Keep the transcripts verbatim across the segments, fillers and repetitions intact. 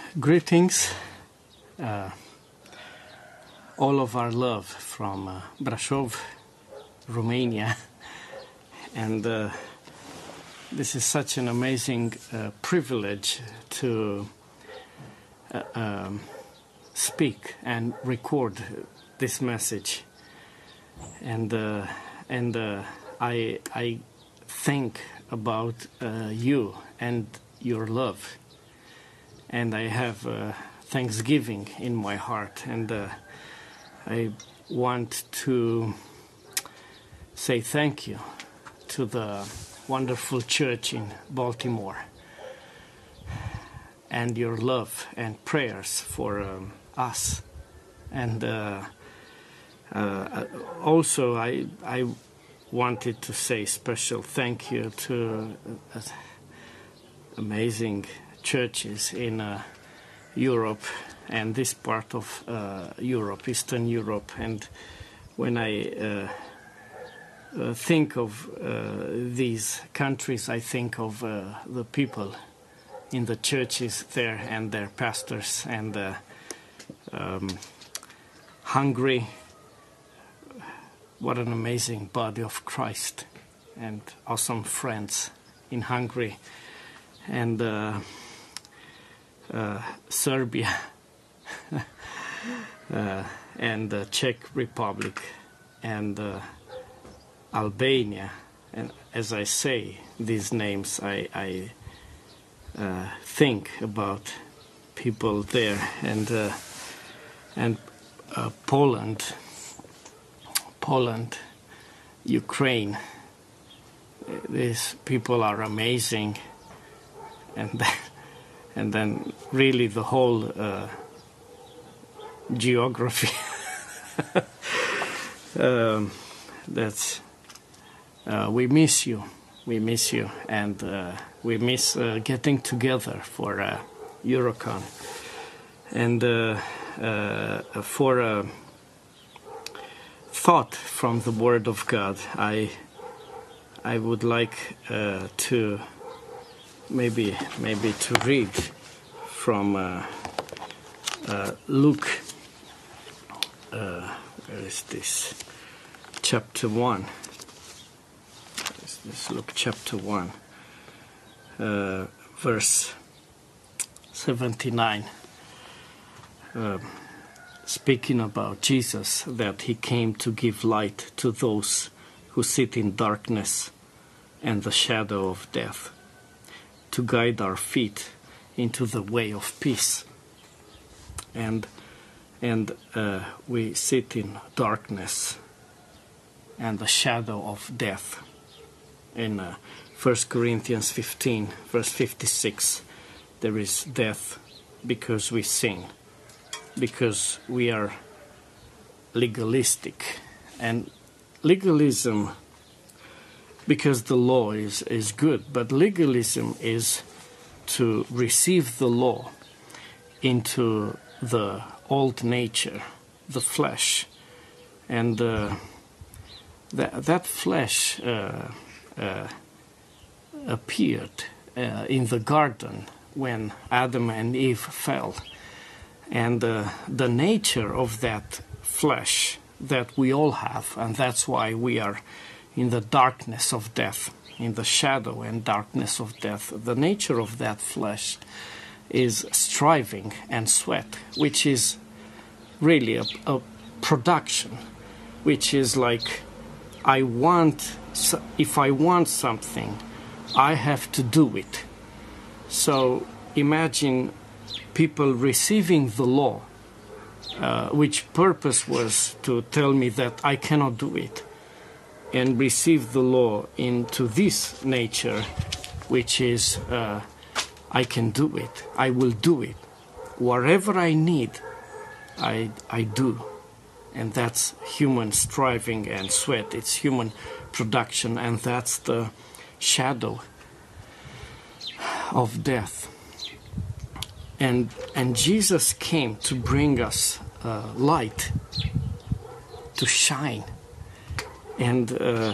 Greetings, uh, all of our love from uh, Brașov, Romania, and uh, this is such an amazing uh, privilege to uh, um, speak and record this message, and uh, and uh, I I think about uh, you and your love. And I have uh, thanksgiving in my heart, and uh, I want to say thank you to the wonderful church in Baltimore, and your love and prayers for um, us. And uh, uh, also I, I wanted to say special thank you to uh, amazing churches in uh, Europe and this part of uh, Europe, Eastern Europe. And when I uh, uh, think of uh, these countries, I think of uh, the people in the churches there and their pastors, and uh, um, Hungary. What an amazing body of Christ, and awesome friends in Hungary. And uh, Uh, Serbia uh, and the Czech Republic and uh, Albania. And as I say these names, I, I uh, think about people there, and uh, and uh, Poland, Poland, Ukraine. These people are amazing, and. And then really the whole uh, geography. um, that's uh, we miss you, we miss you, and uh, we miss uh, getting together for uh, Eurocon, and uh, uh, for a thought from the Word of God. I I would like uh, to. Maybe, maybe to read from uh, uh, Luke. Uh, where is this? Chapter one. Where is this? Luke chapter one, uh, verse seventy-nine. Uh, speaking about Jesus, that he came to give light to those who sit in darkness and the shadow of death, to guide our feet into the way of peace. And and uh, we sit in darkness and the shadow of death. In uh, First Corinthians fifteen, verse fifty-six, there is death because we sin, because we are legalistic. And legalism, because the law is, is good, but legalism is to receive the law into the old nature, the flesh. And uh, that, that flesh uh, uh, appeared uh, in the garden when Adam and Eve fell. And uh, the nature of that flesh that we all have, and that's why we are in the darkness of death, in the shadow and darkness of death. The nature of that flesh is striving and sweat, which is really a, a production, which is like, I want, if I want something, I have to do it. So imagine people receiving the law, uh, which purpose was to tell me that I cannot do it, and receive the law into this nature, which is, uh, I can do it, I will do it. Whatever I need, I, I do. And that's human striving and sweat. It's human production, and that's the shadow of death. And, and Jesus came to bring us uh, light, to shine. And uh,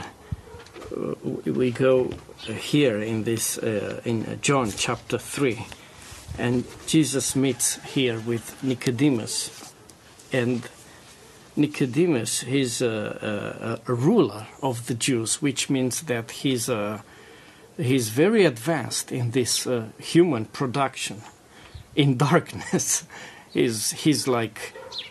we go here in this uh, in John chapter three, And Jesus meets here with Nicodemus. And Nicodemus, he's a, a, a ruler of the Jews, which means that he's, a, he's very advanced in this uh, human production. In darkness, he's, he's like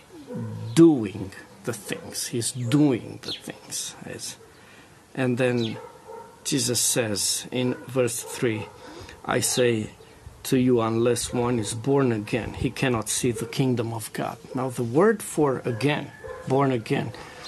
doing the things. He's doing the things. And then Jesus says in verse three, I say to you, unless one is born again, he cannot see the kingdom of God. Now the word for again, born again,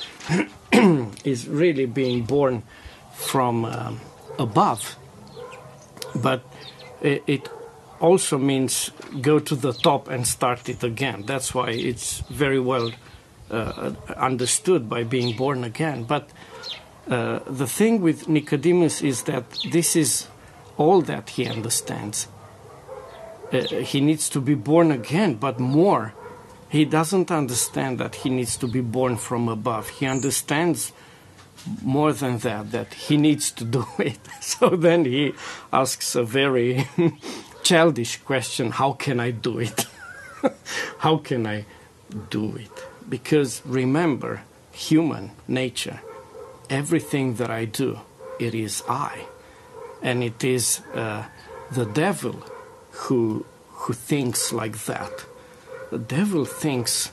is really being born from um, above. But it, it also means go to the top and start it again. That's why it's very well uh, understood by being born again. But uh, the thing with Nicodemus is that this is all that he understands. Uh, he needs to be born again, but more. He doesn't understand that he needs to be born from above. He understands more than that, that he needs to do it. So then he asks a very childish question, how can I do it? How can I do it? Because remember, human nature, everything that I do, it is I. And it is uh, the devil who who thinks like that. The devil thinks,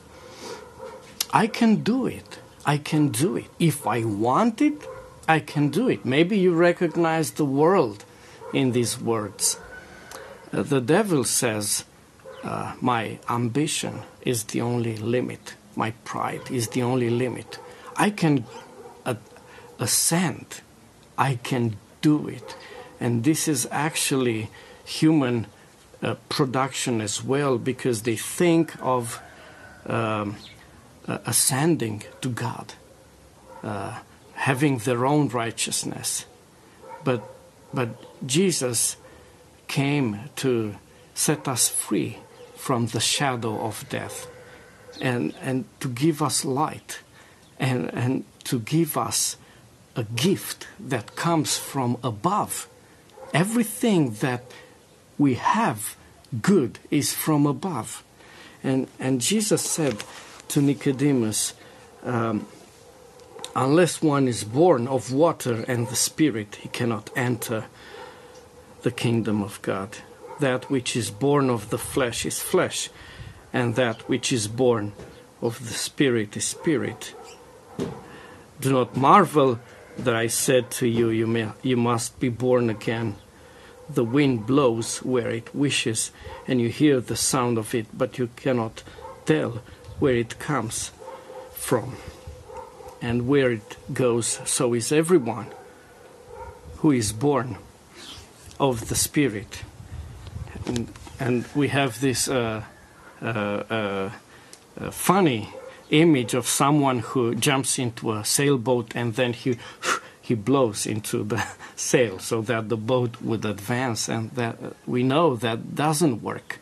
I can do it. I can do it. If I want it, I can do it. Maybe you recognize the world in these words. Uh, the devil says, uh, my ambition is the only limit. My pride is the only limit. I can uh, ascend. I can do it. And this is actually human uh, production as well, because they think of um, uh, ascending to God, uh, having their own righteousness. But, but Jesus came to set us free from the shadow of death, and, and to give us light, and, and to give us a gift that comes from above. Everything that we have good is from above. And, and Jesus said to Nicodemus, um, unless one is born of water and the Spirit, he cannot enter the kingdom of God. That which is born of the flesh is flesh, and that which is born of the Spirit is spirit. Do not marvel that I said to you, you, may, you must be born again. The wind blows where it wishes, and you hear the sound of it, but you cannot tell where it comes from and where it goes. So is everyone who is born of the Spirit. And, and we have this uh, uh, uh, uh, funny image of someone who jumps into a sailboat and then he he blows into the sail so that the boat would advance, and that uh, we know that doesn't work.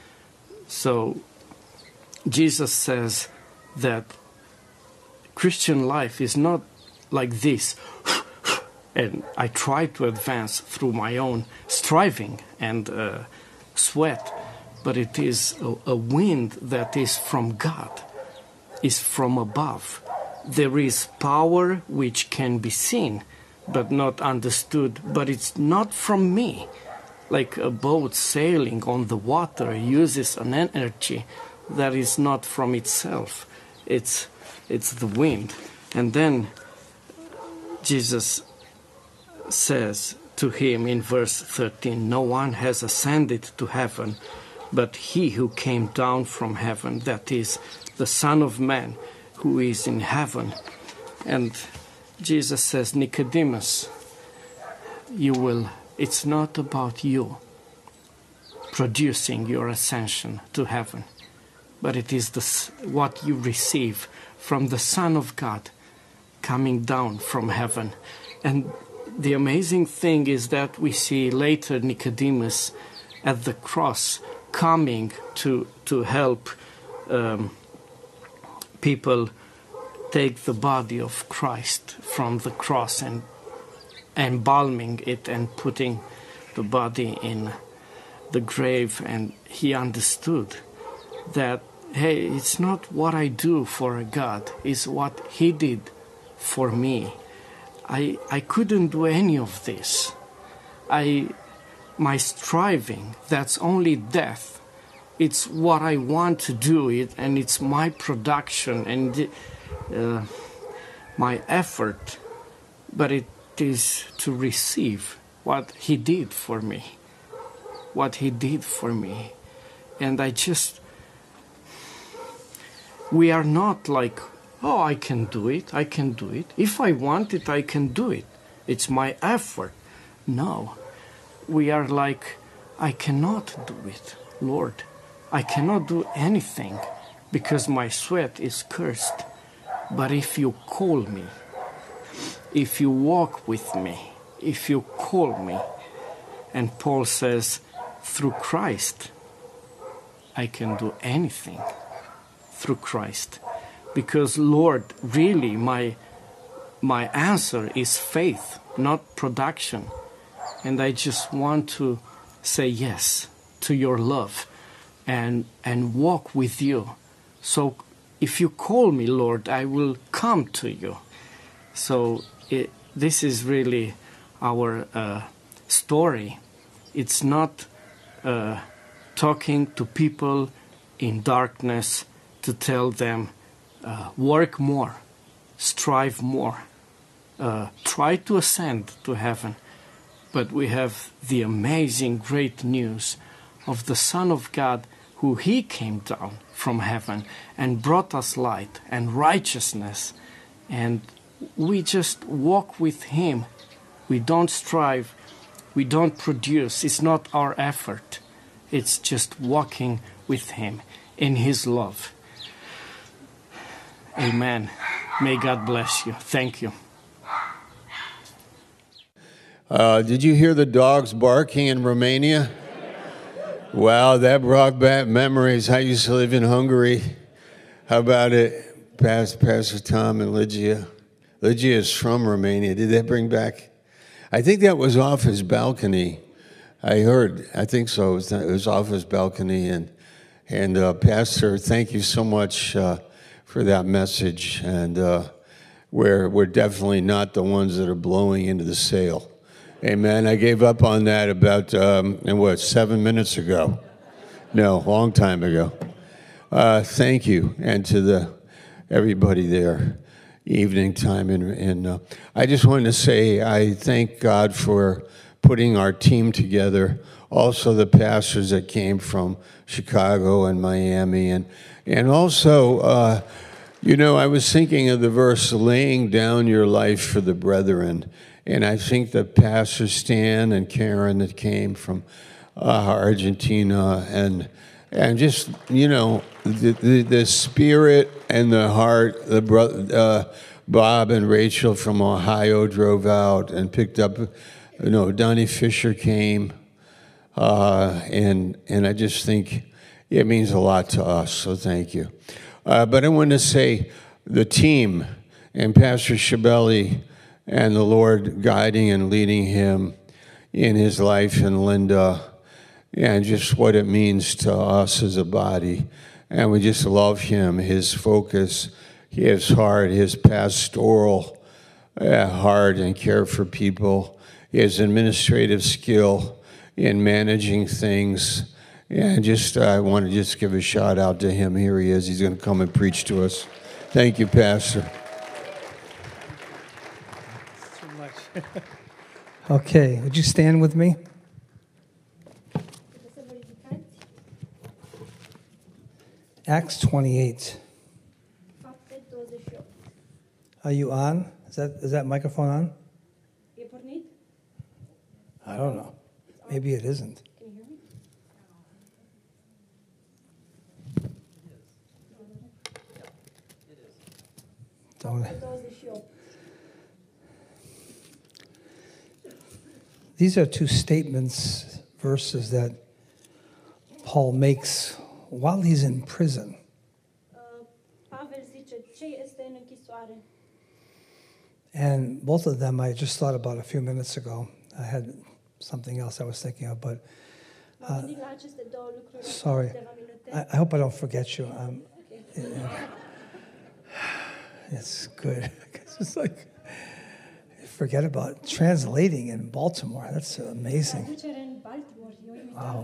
So Jesus says that Christian life is not like this, and I try to advance through my own striving and uh, sweat, but it is a, a wind that is from God, is from above. There is power which can be seen but not understood, but it's not from me. Like a boat sailing on the water uses an energy that is not from itself. It's, it's the wind. And then Jesus says to him in verse thirteen, no one has ascended to heaven but he who came down from heaven, that is, the Son of Man who is in heaven. And Jesus says, Nicodemus, you will, it's not about you producing your ascension to heaven, but it is the, what you receive from the Son of God coming down from heaven. And the amazing thing is that we see later Nicodemus at the cross coming to, to help um, people take the body of Christ from the cross and embalming it and putting the body in the grave, and he understood that, hey, it's not what I do for God, it's what he did for me. I I couldn't do any of this. I my striving, that's only death. It's what I want to do it, and it's my production and uh, my effort, but it is to receive what he did for me, what he did for me. And I just, we are not like, oh, I can do it, I can do it. If I want it, I can do it. It's my effort. No, we are like, I cannot do it, Lord. I cannot do anything because my sweat is cursed. But if you call me, if you walk with me, if you call me, and Paul says, through Christ, I can do anything through Christ. Because, Lord, really, my, my answer is faith, not production. And I just want to say yes to your love and, and walk with you. So if you call me, Lord, I will come to you. So it, this is really our uh, story. It's not uh, talking to people in darkness to tell them, uh, work more, strive more, uh, try to ascend to heaven. But we have the amazing, great news of the Son of God, who he came down from heaven and brought us light and righteousness. And we just walk with him. We don't strive. We don't produce. It's not our effort. It's just walking with him in his love. Amen. May God bless you. Thank you. Uh, did you hear the dogs barking in Romania? Wow, that brought back memories. I used to live in Hungary. How about it, Pastor, Pastor Tom and Lygia? Lygia is from Romania. Did that bring back? I think that was off his balcony. I heard. I think so. It was, it was off his balcony. And and uh, Pastor, thank you so much uh, for that message. And uh, we're we're definitely not the ones that are blowing into the sail. Amen. I gave up on that about, um, and what, seven minutes ago? No, a long time ago. Uh, thank you, and to the everybody there, evening time. And, and uh, I just wanted to say I thank God for putting our team together. Also the pastors that came from Chicago and Miami. And, and also, uh, you know, I was thinking of the verse, laying down your life for the brethren. And I think that Pastor Stan and Karen that came from uh, Argentina and and just, you know, the, the, the spirit and the heart, the bro- uh, Bob and Rachel from Ohio drove out and picked up, you know, Donnie Fisher came. Uh, and, and I just think it means a lot to us, so thank you. Uh, but I want to say the team and Pastor Shabeli and the Lord guiding and leading him in his life, and Linda, and just what it means to us as a body. And we just love him, his focus, his heart, his pastoral uh, heart and care for people, his administrative skill in managing things. And just, uh, I want to just give a shout out to him. Here he is. He's going to come and preach to us. Thank you, Pastor. Okay, would you stand with me? Acts twenty-eight. Are you on? Is that is that microphone on? I don't know. Maybe it isn't. Can you hear me? Don't. These are two statements, verses that Paul makes while he's in prison. Pavel zice, ce este în închisoare? And both of them I just thought about a few minutes ago. I had something else I was thinking of, but M-am gândit la aceste două lucruri în Sorry. câteva minute. I, I hope I don't forget you. Um, it's good. It's just like forget about translating in Baltimore. That's amazing. Traducere în Baltimore, e o uimitoare. Wow.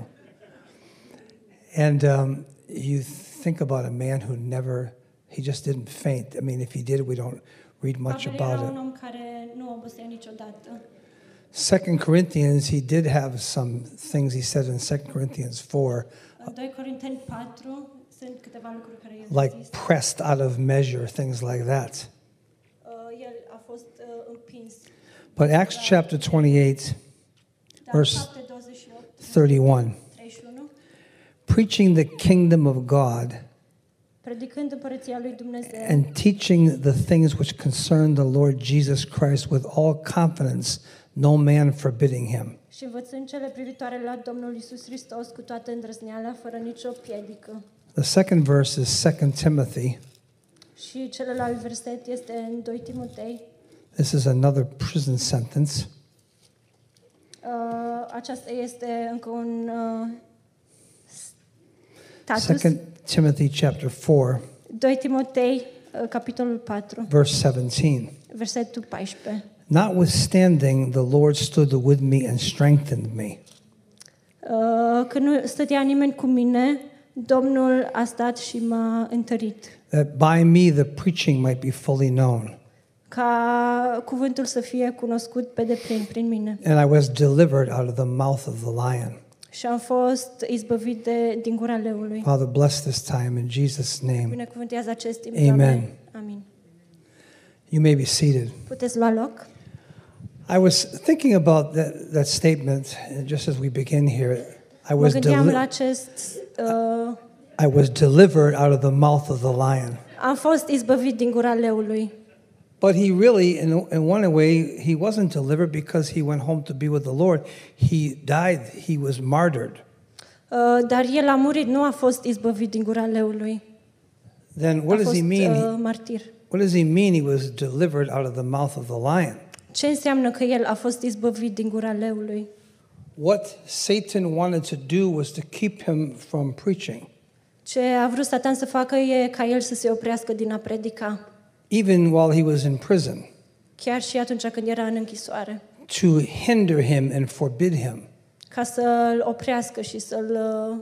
And um, you think about a man who never, he just didn't faint. I mean, if he did, we don't read much Pavel about era un it. om care nu obosea niciodată. Second Corinthians, he did have some things he said in Second Corinthians four, În doi Corinteni patru sunt câteva lucruri care el like a zis. pressed out of measure, things like that. Uh, El a fost uh, împins. But Acts chapter twenty-eight, Dar Verse fapte douăzeci și opt, thirty-one, treizeci și unu, preaching the kingdom of God predicând împărăția lui Dumnezeu and teaching the things which concern the Lord Jesus Christ with all confidence, no man forbidding him. și învățând cele privitoare la Domnul Iisus Hristos cu toată îndrăzneala, fără nicio piedică. The second verse is Second Timothy. Și celălalt verset este în doi Timotei. This is another prison sentence. Uh, aceasta este încă un uh, status. Second Timothy chapter four, doi Timotei, uh, capitolul patru, verse seventeen. versetul paisprezece. Notwithstanding, the Lord stood with me and strengthened me. Uh, Când nu stătea nimeni cu mine, Domnul a stat și m-a întărit, That by me the preaching might be fully known. ca cuvântul să fie cunoscut pe deplin prin mine. And I was delivered out of the mouth of the lion. Și am fost izbăvit de, din gura leului. Father, bless this time in Jesus' name. Binecuvântează acest timp, Amen. Doamne. Amin. You may be seated. Puteți lua loc? I was thinking about that, that statement uh, just as we begin here. I Mă was, gândeam deli- la acest... Uh, I was delivered out of the mouth of the lion. am fost izbăvit din gura leului. But he really, in, in one way, he wasn't delivered because he went home to be with the Lord. He died, he was martyred. Uh, dar el a murit, nu a fost izbăvit din gura leului. Then what a does fost he mean? uh, martir. What does he mean he was delivered out of the mouth of the lion? Ce înseamnă că el a fost izbăvit din gura leului? What Satan wanted to do was to keep him from preaching. Ce a vrut Satan să facă e ca el să se oprească din a predica, Even while he was in prison, chiar și atunci când era în închisoare, to hinder him and forbid him. ca să-l oprească și să-l... uh,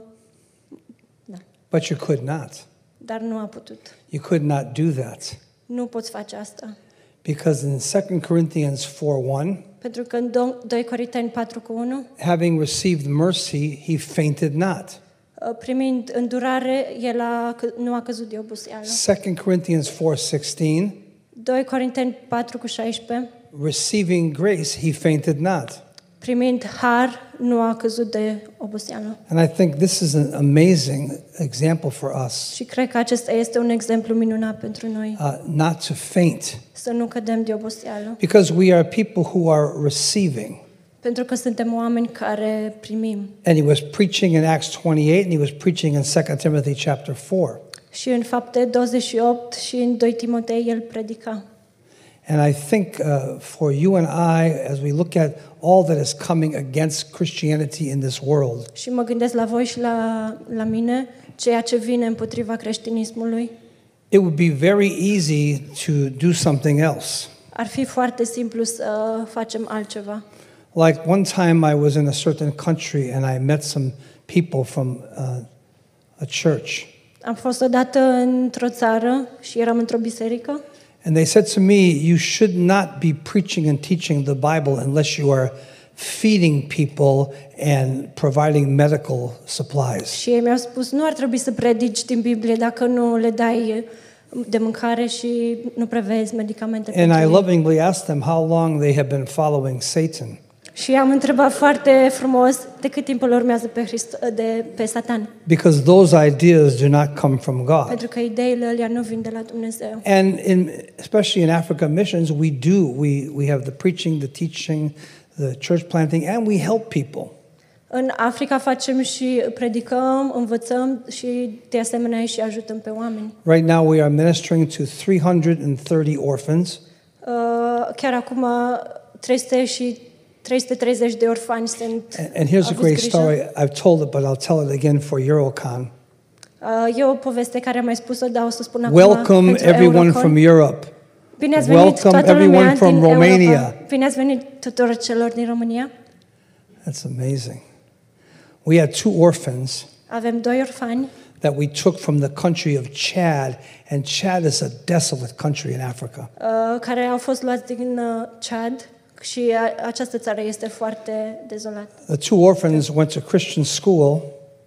Da. But you could not. Dar nu a putut. You could not do that. Nu poți face asta. Because in Second Corinthians four one, Pentru că în doi Corinteni patru cu unu, having received mercy, he fainted not. uh, primind îndurare, el a, că- nu a căzut de oboseală. Second Corinthians four sixteen, doi Corinteni patru cu șaisprezece, receiving grace, he fainted not. primind har, nu a căzut de oboseală. And I think this is an amazing example for us, Și cred că acesta este un exemplu minunat pentru noi, uh, not to faint, să nu cădem de oboseală. because we are people who are receiving. Pentru că suntem oameni care primim. And he was preaching in Acts twenty-eight, and he was preaching in Second Timothy chapter four. Și în Fapte douăzeci și opt și în doi Timotei el predica. And I think uh, for you and I, as we look at all that is coming against Christianity in this world, Și mă gândesc la voi și la, la mine, ceea ce vine împotriva creștinismului, it would be very easy to do something else. ar fi foarte simplu să facem altceva. Like one time I was in a certain country and I met some people from uh, a church. Am fost odată într-o țară și eram într-o biserică And they said to me, you should not be preaching and teaching the Bible unless you are feeding people and providing medical supplies. și ei mi-au spus, nu ar trebui să predici din Biblie dacă nu le dai de mâncare și nu prevezi medicamente And pentru I ei. lovingly asked them how long they have been following Satan. Și am întrebat foarte frumos de cât timp îl urmează pe, Hristo- de, pe Satan. Because those ideas do not come from God. Pentru că ideile alea nu vin de la Dumnezeu. And in, especially in Africa missions, we do. We, we have the preaching, the teaching, the church planting, and we help people. În Africa facem și predicăm, învățăm și de asemenea și ajutăm pe oameni. Right now we are ministering to three hundred thirty orphans. Uh, chiar acum trei sute și trei sute treizeci de orfani sunt. And, and here's a avuți great grijă. story. I've told it, but I'll tell it again for Eurocon. Uh, e o poveste care am mai spus-o, dar o să spun acum Welcome pentru everyone Eurocon. from Europe. Bine ați venit Welcome toată everyone lumea from din Romania. Europa. Bine ați venit tuturor celor din România. That's amazing. We had two orphans Avem doi orfani that we took from the country of Chad, and Chad is a desolate country in Africa. uh, care au fost luați din uh, Chad și a, această țară este foarte dezolată. The two orphans went to Christian school,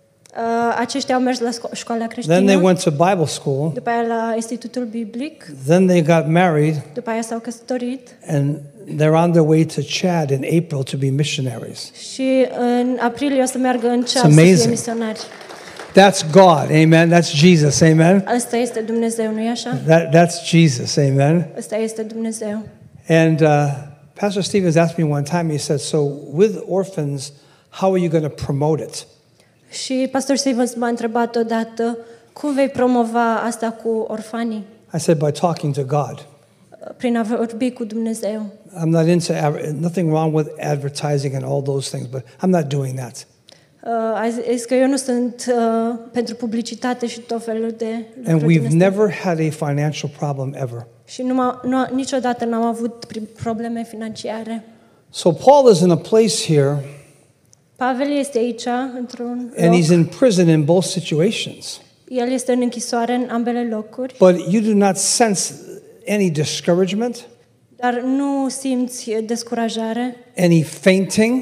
Uh, aceștia au mers la sco- școala creștină, then they went to Bible school, după aia la Institutul Biblic, then they got married, după aia s-au căsătorit and they're on their way to Chad in April to be missionaries. și în aprilie o să meargă în Chad să amazing. fie misionari. That's God, amen. That's Jesus, amen. Asta este Dumnezeu, nu-i așa? That, that's Jesus, amen. Asta este Dumnezeu. And uh, Pastor Stevens asked me one time, he said, so with orphans, how are you going to promote it? Și Pastor Stevens m-a întrebat odată, cum vei promova asta cu orfanii? I said, by talking to God. Prin a vorbi cu Dumnezeu. I'm not into, adver- nothing wrong with advertising and all those things, but I'm not doing that. Uh, a zis că eu nu sunt uh, pentru publicitate și tot felul de lucruri And din we've astea. never had a financial problem ever. Și nu, nu, niciodată n-am avut pri- probleme financiare. So Paul is in a place here, Pavel este aici, într-un and loc. he's in prison in both situations. El este în închisoare în ambele locuri, But you do not sense any discouragement, dar nu simți descurajare, any fainting.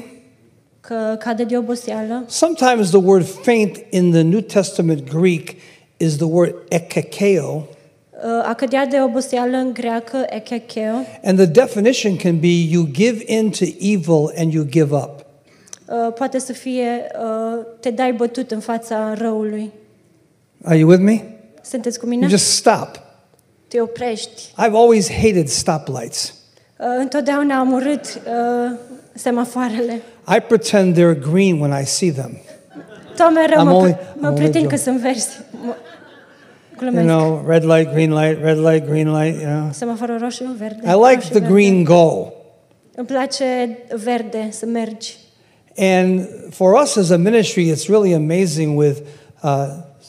că cade de oboseală. Sometimes the word faint in the New Testament Greek is the word ekekeo, A cădea de oboseală în greacă, ekekeo, and the definition can be you give in to evil and you give up. uh, poate să fie uh, te dai bătut în fața răului. Are you with me? Sunteți cu You mine? just stop. Te oprești. I've always hated stoplights. Uh, întotdeauna am urât uh, semafoarele. I pretend they're green when I see them. Tot mereu I'm mă, only- mă I'm only pretind că joking. sunt verzi. Mă, You glumesc. know, red light, green light, red light, green light, you know. Semaforul roșu, verde. I like roșu, the verde. green go. Îmi place verde, să mergi. And for us as a ministry, it's really amazing with uh,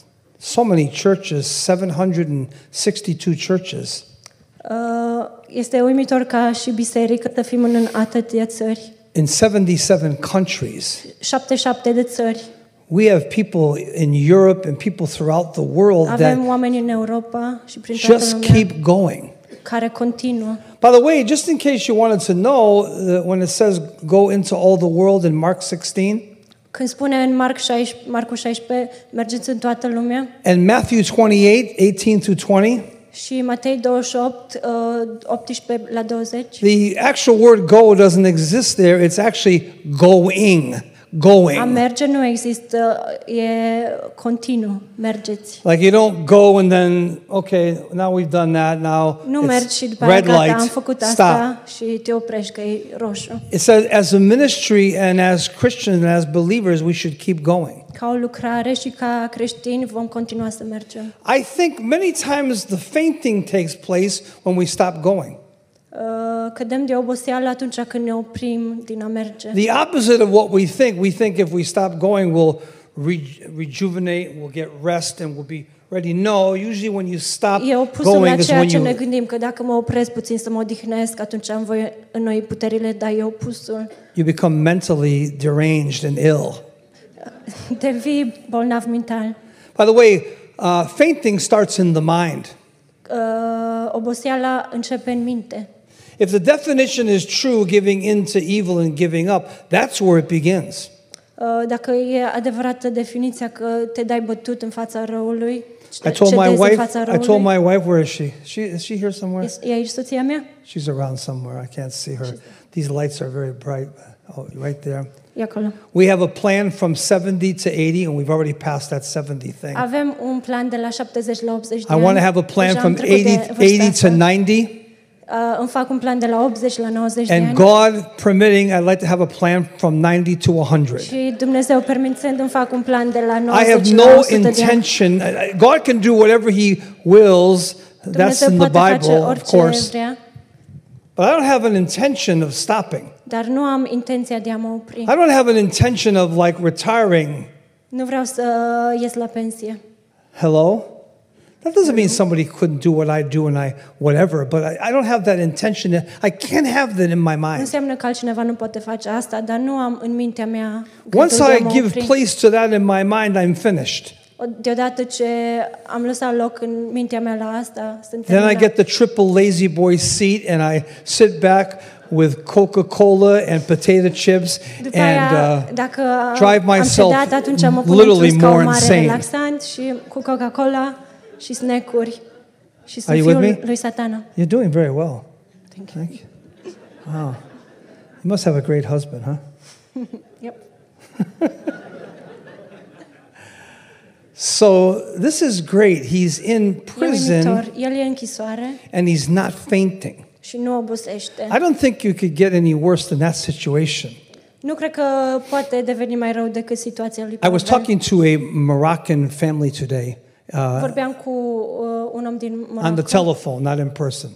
so many churches, seven hundred sixty-two churches. Uh, este uimitor ca și biserică să fim în atâtea țări. In seventy-seven countries. șaptezeci și șapte de țări. We have people in Europe and people throughout the world Avem that oameni în Europa și prin toată just lumea keep going. care continuă. By the way, just in case you wanted to know, uh, when it says go into all the world in Mark sixteen, Când spune în Marc șaisprezece, Marcu șaisprezece, mergeți în toată lumea, and Matthew twenty-eight, eighteen through twenty, și Matei douăzeci și opt, uh, optsprezece la douăzeci, the actual word go doesn't exist there. It's actually going, a going. merge nu există, e continuu, mergeți. Like you don't go and then, okay, now we've done that, now Nu it's mergi și după aia red gata, am light, făcut stop. asta și te oprești că e roșu. It says, as a ministry and as Christians and as believers, we should keep going. Ca o lucrare și ca creștini vom continua să mergem. I think many times the fainting takes place when we stop going. Uh, Cădem de oboseală atunci când ne oprim din a merge. The opposite of what we think. We think if we stop going, we'll re- rejuvenate, we'll get rest, and we'll be ready. No, usually when you stop E opusul la going is ceea when ce ne you gândim, că dacă mă opresc puțin să mă odihnesc, atunci am voi înnoi puterile, dar e opusul. you become mentally deranged and ill. Devii bolnav mental. By the way, uh, fainting starts in the mind. Uh, oboseala începe în minte. If the definition is true, giving in to evil and giving up, that's where it begins. Uh, dacă e adevărată definiția că te dai bătut în fața răului, I told my cedezi în wife. fața I told răului. my wife, where is she? She is she here somewhere? E aici soția mea? She's around somewhere. I can't see her. These lights are very bright. Oh, right there. E acolo. We have a plan from seventy to eighty, and we've already passed that seventy thing. Avem un plan de la șaptezeci la optzeci de I ani. want to have a plan Deja am from trecut de eighty, vârsta eighty asta. to ninety. Uh, îmi fac un plan de la optzeci la nouăzeci de And ani. God permitting, I'd like to have a plan from ninety to one hundred. Și Dumnezeu permițând îmi fac un plan de la I have nouăzeci la no o sută de ani. intention. God can do whatever He wills. That's Dumnezeu in the poate face Bible, of orice course. vrea. But I don't have an intention of stopping. Dar nu am intenția de a mă opri. I don't have an intention of like retiring. Nu vreau să ies la pensie. Hello? That doesn't mean somebody couldn't do what I do and I whatever, but I, I don't have that intention. I can't have that in my Nu mind. înseamnă că altcineva nu poate face asta, dar nu am în mintea mea Once gândul de a I mă give opri. place to that in my mind, I'm finished. Deodată ce am lăsat loc în mintea mea la asta, sunt Then I terminat. get the triple lazy boy seat and I sit back with Coca-Cola and potato chips După and aia, uh, dacă drive am myself cedat, atunci mă pun literally într-un more scaun mare insane. relaxant și cu Coca-Cola și snack-uri și Are sunt you with fiul me? lui Satana. You're doing very well. Thank you. Thank you. Wow. You must have a great husband, huh? Yep. So this is great. He's in E prison uimitor. El e în închisoare and he's not fainting. și nu obosește. I don't think you could get any worse than that situation. Nu cred că poate deveni mai rău decât situația lui I was Pavel. talking to a Moroccan family today uh, Vorbeam cu uh, un om din on the Morocco telephone, not in person.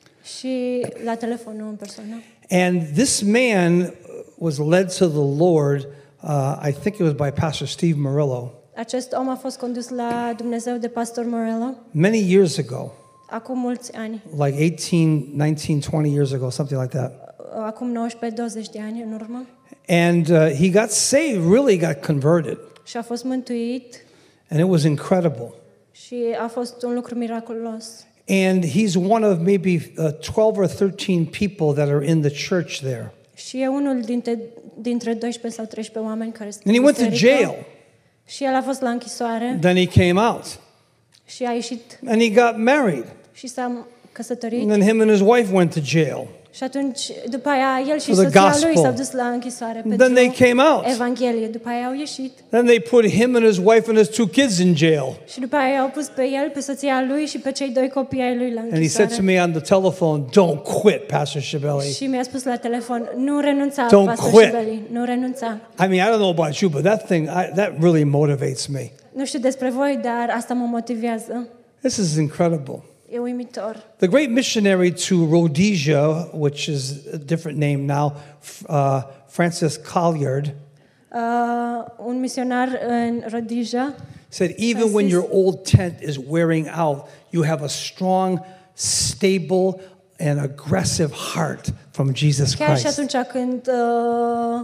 și la telefon, nu în persoană. And this man was led to the Lord, uh, I think it was by Pastor Steve Murillo, Acest om a fost condus la Dumnezeu de pastor Morello many years ago, acum mulți ani, like eighteen, nineteen, twenty years ago, something like that. acum nouăsprezece douăzeci de ani în urmă, And uh, he got saved, really got converted. și a fost mântuit And it was incredible. și a fost un lucru miraculos. And he's one of maybe uh, twelve or thirteen people that are in the church there. Și e unul dintre, dintre doisprezece sau treisprezece oameni care sunt And he în went to biserică. jail. Și el a fost la închisoare Then he came out. și a ieșit And he got married. și s-a căsătorit. And then him and his wife went to jail. Și atunci, după aia, el și For the soția gospel. lui s-au dus la închisoare Then pentru they came out. Evanghelie. După aia au ieșit. Then they put him and his wife and his two kids in jail. Și după aia au pus pe el, pe soția lui și pe cei doi copii ai lui la And he said to închisoare. me on the telephone, "Don't quit, Pastor Shibeli." Și mi-a spus la telefon, nu renunța, Don't pastor quit. Shibeli, nu renunța. I mean, I don't know about you, but that thing, I, that really motivates me. Nu știu despre voi, dar asta mă motivează. This is incredible. E uimitor. The great missionary to Rhodesia, which is a different name now, f- uh, Francis Colliard, Uh, un misionar în Rhodesia said, even when your old tent is wearing out, you have a strong, stable, and aggressive heart from Jesus chiar și Christ. atunci când uh,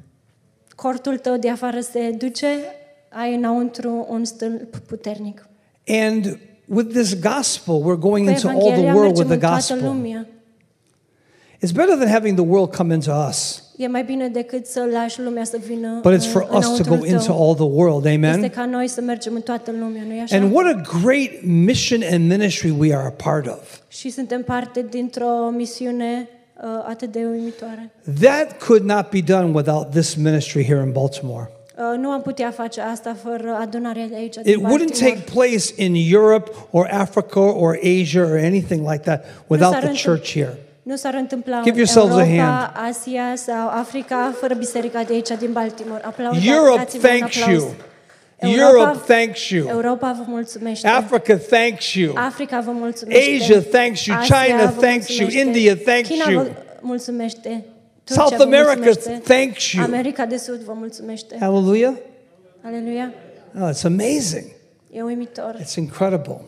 cortul tău de afară se duce, ai înăuntru un stâlp puternic. And with this gospel, we're going Cu into all the Evanghelia world with mergem the în toată gospel. lumea. It's better than having the world come into us, E mai bine decât să lași lumea să vină but it's uh, for us to înăuntru go into tău. all the world. Este Amen? ca noi să mergem în toată lumea, nu-i așa? And what a great mission and ministry we are a part of. Și suntem parte dintr-o misiune uh, atât de uimitoare. That could not be done without this ministry here in Baltimore. Uh, nu am putea face asta fără adunarea de aici din It wouldn't take Baltimore. place in Europe or Africa or Asia or anything like that without s-ar the întâmpla- church here. Nu s-ar întâmpla Give în yourselves a Europa, hand. Asia sau Africa fără biserica de aici din Baltimore. Aplaudați, Europe dați-vă un thanks aplauz. you. Europa, Europe thanks you. Europa vă mulțumește. Africa thanks you. Africa vă mulțumește. Asia thanks you. Asia China vă thanks you. mulțumește. India thanks China you. vă mulțumește. Turcia South vă America mulțumește. thanks you. America de Sud vă mulțumește. Hallelujah. Aleluia. Oh, it's amazing. E uimitor. It's incredible.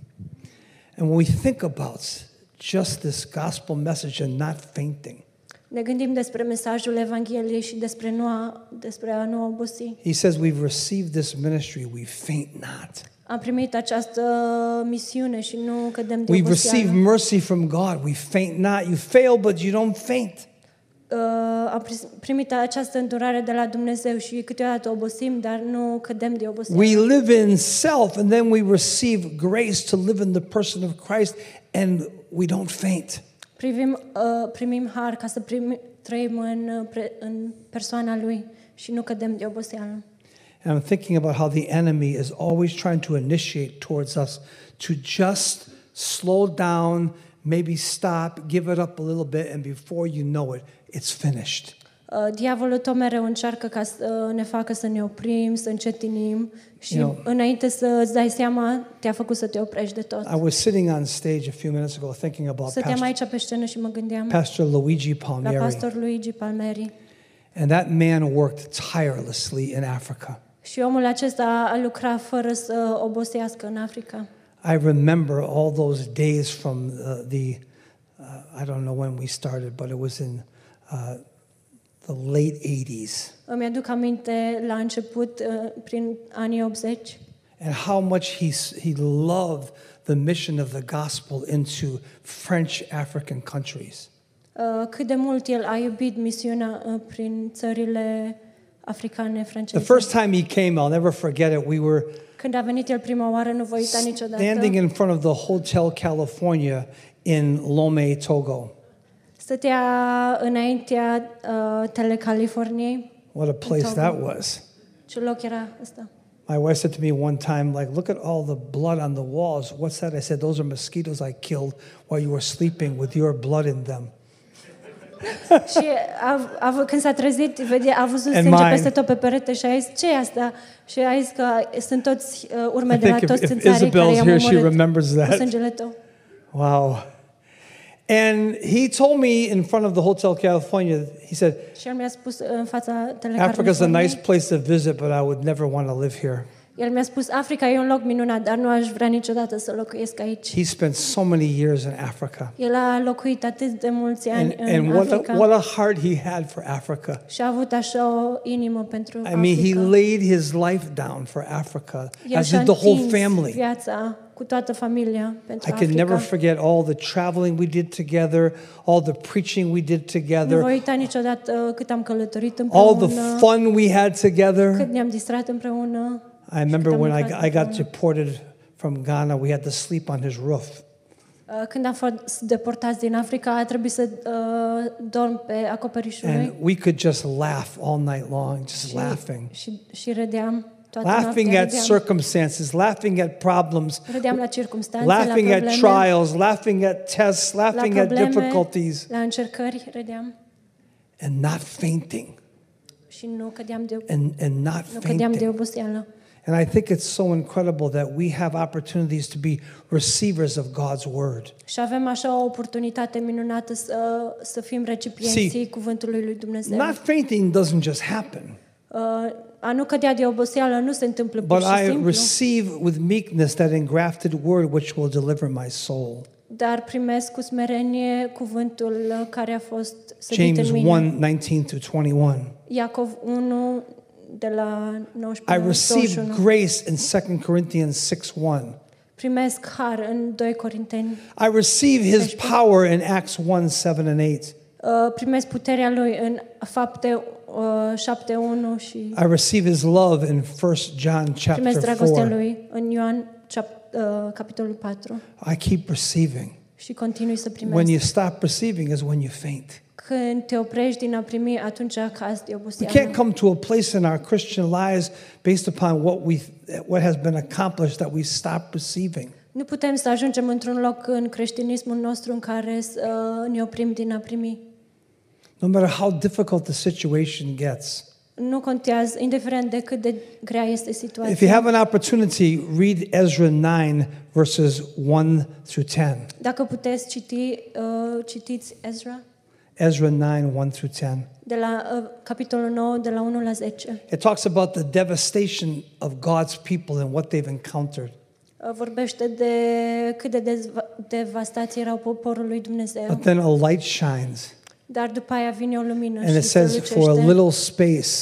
And when we think about just this gospel message and not fainting, Ne gândim despre mesajul Evangheliei și despre, nu a, despre a nu obosi. he says we've received this ministry, we faint not. Am primit această misiune și nu cădem de We've received oboseală. mercy from God, we faint not. You fail, but you don't faint. Uh, am pris- primit această îndurare de la Dumnezeu și câteodată obosim, dar nu cădem de oboseală. We live in self, and then we receive grace to live in the person of Christ, and we don't faint. Privim, uh, primim har ca să primi, trăim în, uh, pre, în persoana Lui și nu cădem de oboseală. And I'm thinking about how the enemy is always trying to initiate towards us to just slow down, maybe stop, give it up a little bit, and before you know it, it's finished. Uh, diavolul tot mereu încearcă ca să ne facă să ne oprim, să încetinim și You know, înainte să îți dai seama, te-a făcut să te oprești de tot. I was sitting on stage a few minutes ago thinking about Stăteam Pastor, aici pe scenă și mă gândeam Pastor Luigi la Palmieri. pastor Luigi Palmieri. And that man worked tirelessly in Africa. Și omul acesta a lucrat fără să obosească în Africa. I remember all those days from uh, the, uh, I don't know when we started, but it was in uh, the late eighties. Îmi aduc aminte la început, uh, prin anii optzeci, And how much he, he loved the mission of the gospel into French African countries. uh, cât de mult el a iubit misiunea uh, prin țările africane The franceze. first time he came, I'll never forget it, we were Când a venit el prima oară, nu voi uita niciodată. standing in front of the Hotel California in Lomé, Togo. Stătea înaintea uh, Telecaliforniei. What a place Togo. that was. Ce loc era ăsta? My wife said to me one time, like, look at all the blood on the walls. What's that? I said, those are mosquitoes I killed while you were sleeping with your blood in them. Și a, a, când s-a trezit, vede, a văzut And sânge mine. peste tot pe perete și a zis, ce e asta? Și a zis că sunt toți uh, urme I de la think if, toți if țânțarii care Isabel's i-am here, she omorât remembers cu that. sângele tău. Wow. And he told me in front of the Hotel California, he said, Și el mi-a spus în fața Africa's a nice Telecaliforniei, place to visit, but I would never want to live here. el mi-a spus, Africa e un loc minunat, dar nu aș vrea niciodată să locuiesc aici. He spent so many years in Africa. El a locuit atât de mulți ani And, în and what, Africa a, what a heart he had for Africa. și a avut așa o inimă pentru I mean, he Africa. laid his life down for Africa, El as și-a did the whole întins family. viața cu toată familia pentru I can never Africa. forget all the traveling we did together, all the preaching we did Nu together, voi uita niciodată cât am călătorit all the împreună, fun we had cât together. ne-am distrat împreună. I remember am when I, lucrat I got împreună. deported from Ghana, we had to sleep on his roof. Uh, Când am fost deportați din Africa, a trebuit să uh, dorm pe acoperișul lui And we could just laugh all night long, just și, laughing. și, și râdeam toată Laughing noaptea. at Râdeam, circumstances, laughing at problems, râdeam la circumstanțe, laughing la at probleme, trials, laughing at tests, la laughing at probleme, difficulties, la încercări, râdeam and not fainting, și nu cădeam de, and, and not nu cădeam de fainting. oboseală. And I think it's so incredible that we have opportunities to be receivers of God's word. Și avem așa o oportunitate minunată să, să fim recipienții See, cuvântului lui Dumnezeu. Not fainting doesn't just happen, Uh, a nu cădea de oboseală nu se întâmplă pur but și I simplu, receive with meekness that engrafted word which will deliver my soul. dar primesc cu smerenie cuvântul uh, care a fost sădit James în mine. one nineteen to twenty-one. Iacov unu de la I nouăsprezece la receive douăzeci și unu. grace in Second Corinthians six one. Primesc har în doi Corinteni. I receive his power in Acts one seven and eight. Uh, primesc puterea lui în fapte uh, șapte unu și I receive his love in First John primesc chapter dragostea four. lui în Ioan cap- uh, capitolul patru I keep receiving. și continui să When primesc. you stop receiving is when you faint. Când te oprești din a primi, atunci cazi de We oboseală. can't come to a place in our Christian lives based upon what we what has been accomplished that we stop receiving. Nu putem să ajungem într-un loc în creștinismul nostru în care să uh, ne oprim din a primi. No matter how difficult the situation gets. Nu contează, indiferent de cât de grea este If you situația. have an opportunity, read Ezra nine verses one through ten. Dacă puteți citi, uh, citiți Ezra Ezra nine one through ten. de la uh, capitolul nouă, de la unu la zece. It talks about the devastation of God's people and what they've encountered. Uh, vorbește de cât de dezva- devastați erau poporul lui Dumnezeu. But then a light shines. Dar după aia vine o lumină And și it says, for a strălucește little space,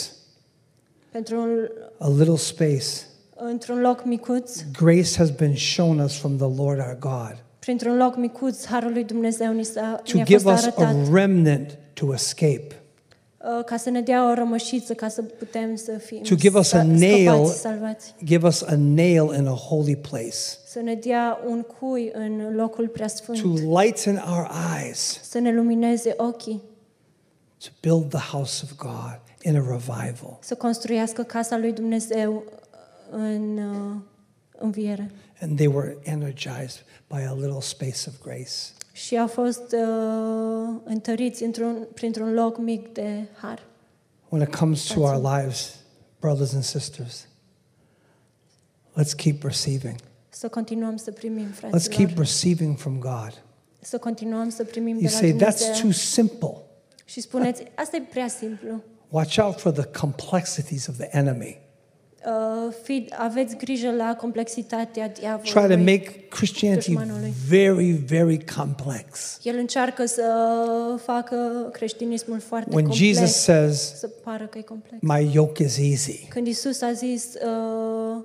pentru un, a little space, într-un loc micuț, grace has been shown us from the Lord our God printr-un loc micuț, harul lui Dumnezeu ni s-a, to ne-a give fost us arătat, a remnant to escape, uh, ca să ne dea o rămășiță, ca să putem să fim To give us a sa- nail. scăpați, salvați. give us a nail in a holy place, Să ne dea un cui în locul preasfânt, to lighten our eyes, să ne lumineze ochii, to build the house of God in a revival. să construiască casa lui Dumnezeu în uh, înviere. And they were energized by a little space of grace. Și au fost uh, întăriți într-un, printr-un loc mic de har. when it comes to our lives, brothers and sisters. Let's keep receiving. Să continuăm să primim, Let's fraților. keep receiving from God. Să continuăm să primim You de la say, that's Dumnezeu. too simple. Și spuneți, asta e prea simplu. Watch out for the complexities of the enemy. Uh, fi, aveți grijă la complexitatea Try to diavolului. make Christianity Dușmanului. very, very complex. El încearcă să facă creștinismul foarte When complex, Jesus says, să pară că e complex. my yoke is easy, Când Isus a zis, uh,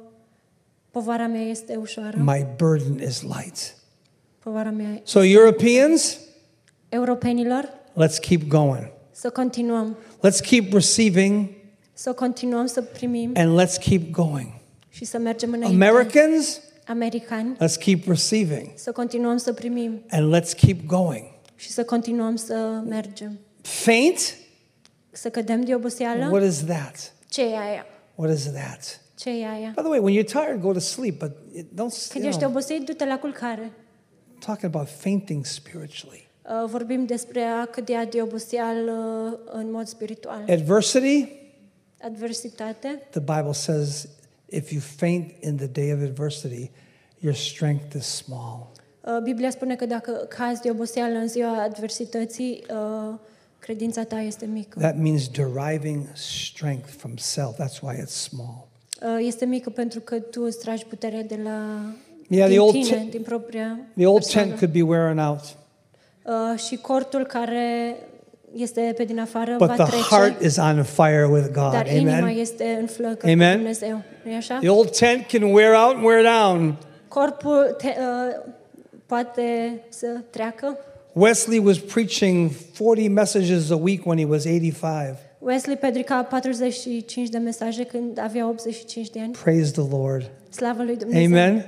povara mea este ușoară, my burden is light. povara mea. So Europeans, Europenilor, let's keep going. să continuăm, Let's keep receiving să continuăm să primim and let's keep going. și să mergem înainte. Americans, Americani, let's keep receiving să continuăm să primim and let's keep going. și să continuăm să mergem. Faint? Să cădem de oboseală? What is that? Ce e aia? What is that? Ce e aia? By the way, when you're tired, go to sleep, but it, don't, Când you ești know, obosit, du-te la culcare. talking about fainting spiritually. Uh, vorbim despre a cădea de oboseală în mod spiritual. Adversity, Adversitate. the Bible says, if you faint in the day of adversity, your strength is small. Uh, Biblia spune că dacă cazi de oboseală în ziua adversității, uh, credința ta este mică. That means deriving strength from self. That's why it's small. Uh, Este mică pentru că tu îți tragi puterea de la Yeah, the din old tine, tent- din propria The old persoană. tent could be wearing out, Uh, și cortul care este pe din afară but va the trece, heart is on fire with God. dar inima Amen. este în flăcări cu Amen. Dumnezeu. Nu-i așa? The old tent can wear out and wear down. Corpul te, uh, poate să treacă. Wesley was preaching forty messages a week when he was eighty-five. Wesley predica patruzeci și cinci de mesaje când avea optzeci și cinci de ani. Praise the Lord. Slavă lui Dumnezeu. Amen.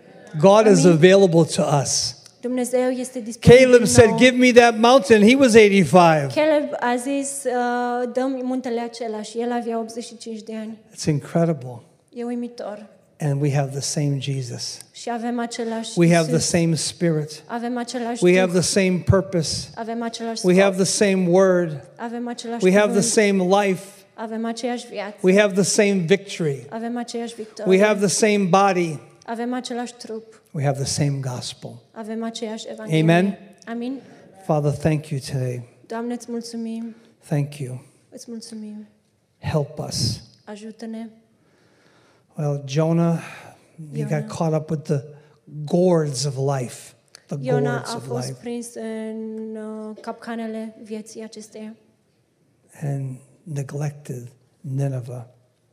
God is Amen. available to us. Dumnezeu este disponibil Caleb said, nou. give me that mountain. He was eighty-five. Caleb a zis, uh, dă-mi muntele acela și el avea optzeci și cinci de ani. It's incredible. E uimitor. And we have the same Jesus. Și avem același We have the Iisus. same spirit. Avem același We Duh. have the same purpose. Avem același We scop. have the same word. Avem același We have the cuvânt. same life. Avem aceeași viață. We have the same victory. Avem aceeași victorie. We have the same body. Avem același trup. We have the same gospel. Avem aceeași evanghelie. Amen. Amin. Father, thank you today. Doamne, îți mulțumim. Thank you. Îți mulțumim. Help us. Ajută-ne. Well, Jonah, he Iona. got caught up with the gourds of life. The Iona gourds a of fost life. prins în uh, capcanele vieții acesteia And neglected Nineveh.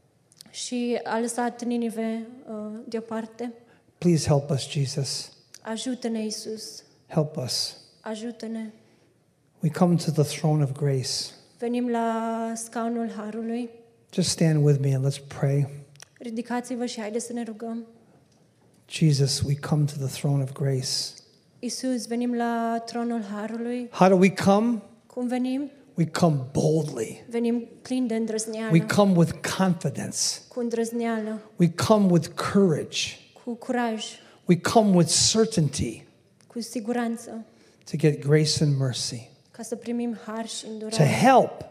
și a lăsat Ninive uh, deoparte. Please help us, Jesus. Ajută-ne, Iisus. Help us. Ajută-ne. We come to the throne of grace. Venim la scaunul Harului. Just stand with me and let's pray. Ridicați-vă și haideți să ne rugăm. Jesus, we come to the throne of grace. Iisus, venim la tronul Harului. How do we come? Cum venim? We come boldly. Venim plini de îndrăzneală. We come with confidence. Cu îndrăzneală, We come with courage. cu curaj, We come with certainty cu siguranță, to get grace and mercy, ca să primim har și to îndurare, help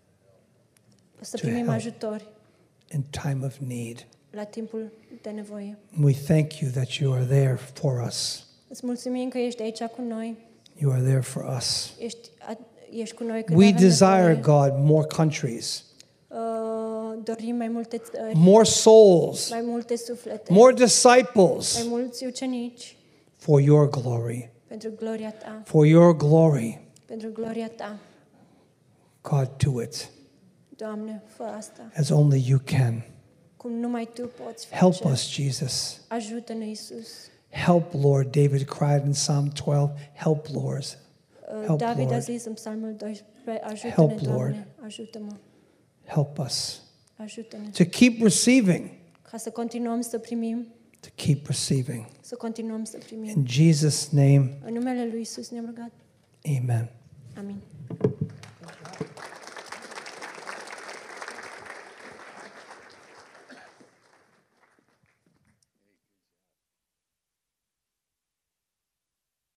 să to primim help. ajutor in time of need. la timpul de nevoie. We thank you that you are there for us. Îți mulțumim că ești aici cu noi, You are there for us. ești, a, ești cu noi când We avem desire, nevoie. God, more countries, Uh, dorim mai multe țări, more souls, mai multe suflete, more mai disciples mulți ucenici for your glory. pentru gloria ta, For your glory. pentru gloria ta. God, do it Doamne, fă asta, as only you can. cum numai tu poți Help face. us, Jesus. Ajută-ne, Iisus. Help, Lord. David cried in Psalm twelve, help, Lord. Uh, Help, David a Lord. zis în Psalmul doisprezece, ajută-ne, Help, Lord. Doamne, ajută-mă, Help us ajută-ne. to keep receiving, Ca să continuăm să primim, to keep receiving. să continuăm să primim. In Jesus' name, În numele lui Iisus ne-am rugat. amen. Amin.